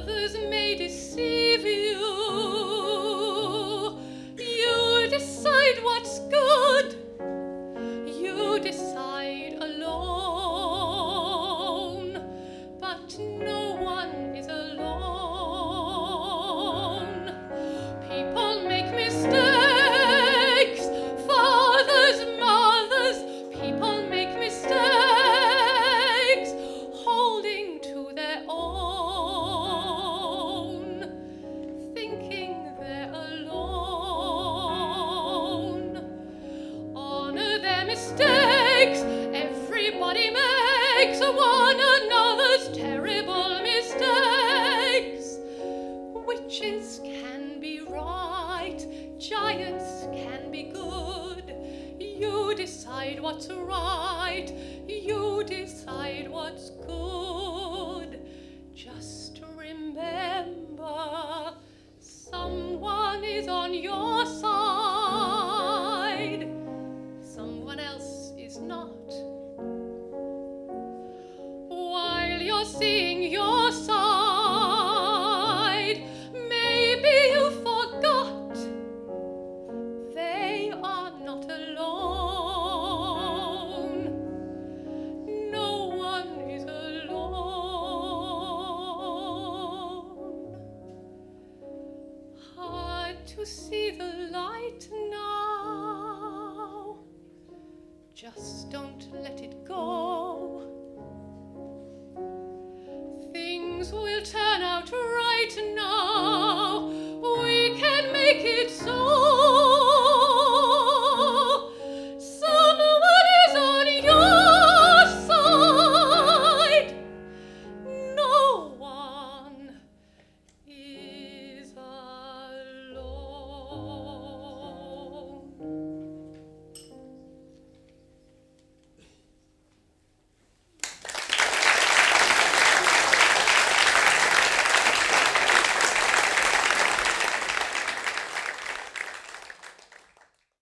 Others may deceive you. You decide what's good. You decide alone. But no one is alone. People make mistakes. Fathers, mothers, people make mistakes, holding to their own, thinking they're alone. Honor their mistakes. Everybody makes one another's terrible mistakes. Witches can be right, giants can be good. You decide what's right, you decide what's good. Just remember, someone is on your side, someone else is not. While you're seeing your side, maybe you forgot they are not alone. No one is alone. Hard to see the light now. Just don't let it go. Things will turn out right now.